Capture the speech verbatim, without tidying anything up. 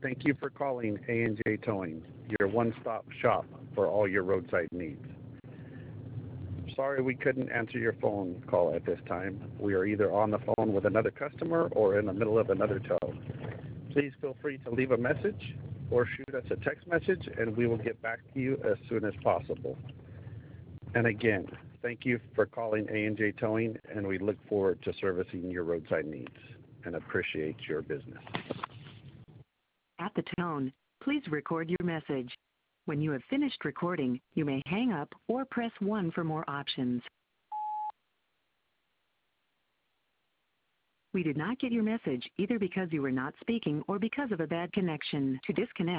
Thank you for calling A and J Towing, your one-stop shop for all your roadside needs. Sorry we couldn't answer your phone call at this time. We are either on the phone with another customer or in the middle of another tow. Please feel free to leave a message or shoot us a text message and we will get back to you as soon as possible. And again, thank you for calling A and J Towing, and we look forward to servicing your roadside needs and appreciate your business. At the tone, please record your message. When you have finished recording, you may hang up or press one for more options. We did not get your message either because you were not speaking or because of a bad connection. To disconnect,